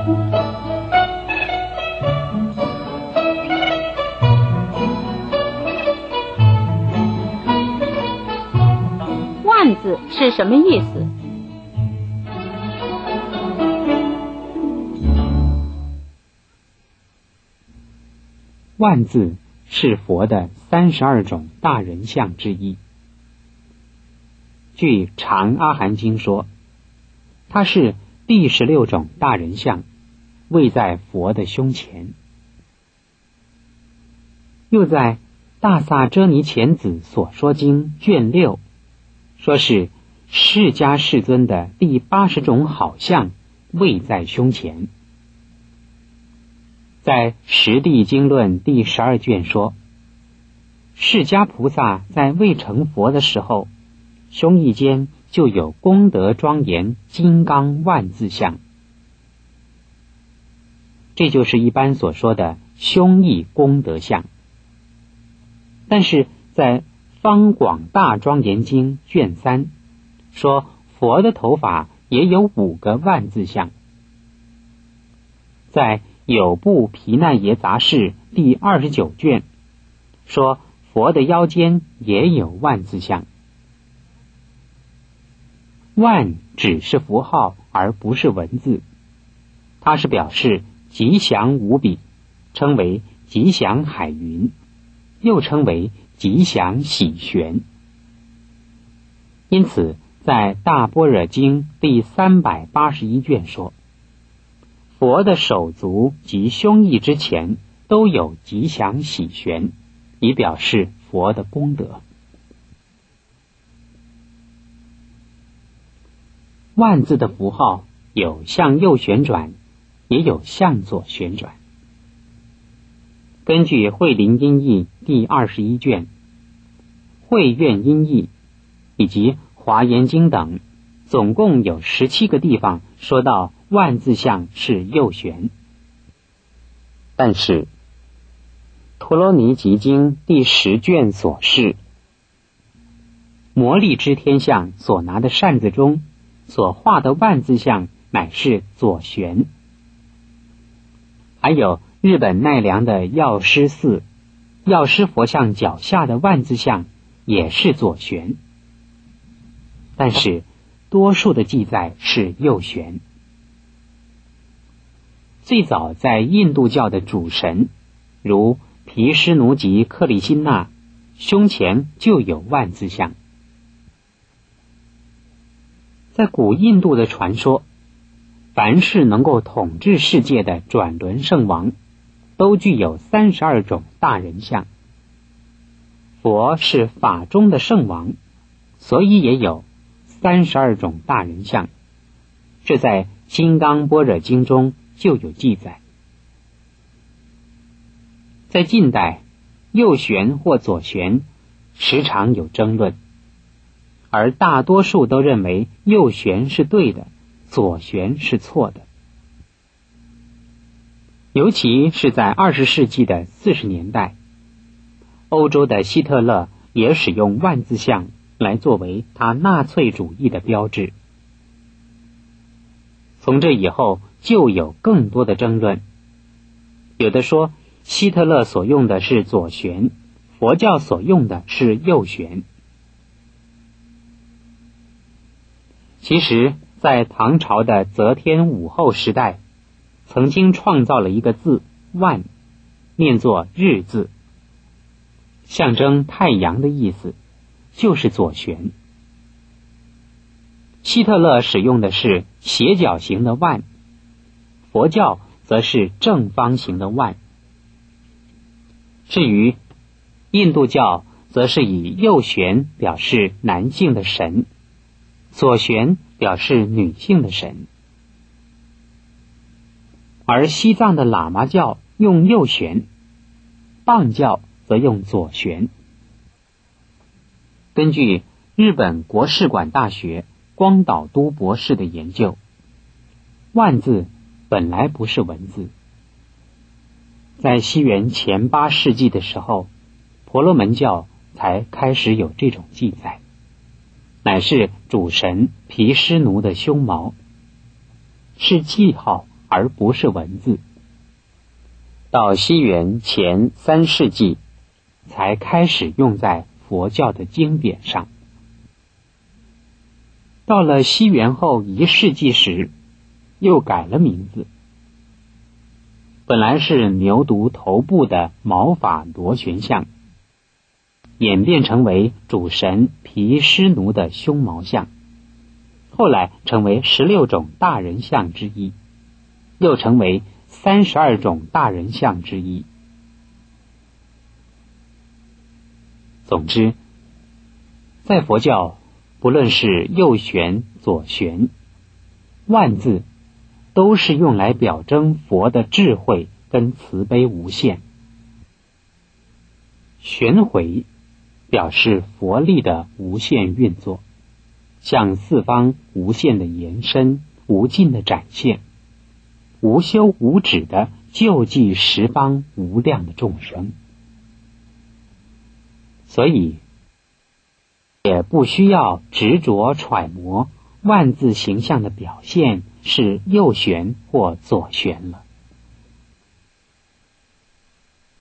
万字是什么意思？ 万字是佛的32种大人相之一。据《长阿含经》说，它是第16种大人相，位在佛的胸前。又在《大萨遮尼前子所说经》卷6说是释迦世尊的第80种好相位在胸前。在《十地经论》第12卷说，释迦菩萨在未成佛的时候，胸臆间就有功德庄严金刚万字相，这就是一般所说的胸臆功德相。但是在《方广大庄严经》卷3说，佛的头发也有5个万字相。在《有部毗奈耶杂事》第29卷说，佛的腰间也有万字相。万只是符号而不是文字，它是表示吉祥无比，称为吉祥海云，又称为吉祥喜玄。因此在《大般若经》第381卷说，佛的手足及胸臆之前都有吉祥喜玄，以表示佛的功德。万字的符号有向右旋转，也有向左旋转。根据慧林音译第21卷、慧苑音译以及华严经等，总共有17个地方说到万字相是右旋。但是陀罗尼集经第10卷所示，摩利支天相所拿的扇子中所画的万字相乃是左旋。还有日本奈良的药师寺药师佛像脚下的万字相也是左旋，但是多数的记载是右旋。最早在印度教的主神如毗湿奴吉克利辛那胸前就有万字相。在古印度的传说，凡是能够统治世界的转轮圣王都具有32种大人相。佛是法中的圣王，所以也有32种大人相，这在《金刚般若经》中就有记载。在近代，右旋或左旋时常有争论，而大多数都认为右旋是对的，左旋是错的。尤其是在20世纪的40年代，欧洲的希特勒也使用万字相来作为他纳粹主义的标志。从这以后就有更多的争论，有的说希特勒所用的是左旋，佛教所用的是右旋。其实在唐朝的则天武后时代，曾经创造了一个字万，念作日字，象征太阳的意思，就是左旋。希特勒使用的是斜角形的万，佛教则是正方形的万。至于印度教，则是以右旋表示男性的神，左旋表示女性的神。而西藏的喇嘛教用右旋，藏教则用左旋。根据日本国士舘大学光岛都博士的研究，万字本来不是文字。在西元前8世纪的时候，婆罗门教才开始有这种记载，乃是主神毗湿奴的胸毛，是记号而不是文字。到西元前3世纪才开始用在佛教的经典上。到了西元后1世纪时，又改了名字，本来是牛犊头部的毛发螺旋像，演变成为主神毗湿奴的胸毛像，后来成为16种大人像之一，又成为32种大人像之一。总之，在佛教，不论是右旋、左旋，万字都是用来表征佛的智慧跟慈悲无限。旋回表示佛力的无限运作，向四方无限的延伸，无尽的展现，无休无止的救济十方无量的众生。所以也不需要执着揣摩万字形象的表现是右旋或左旋了。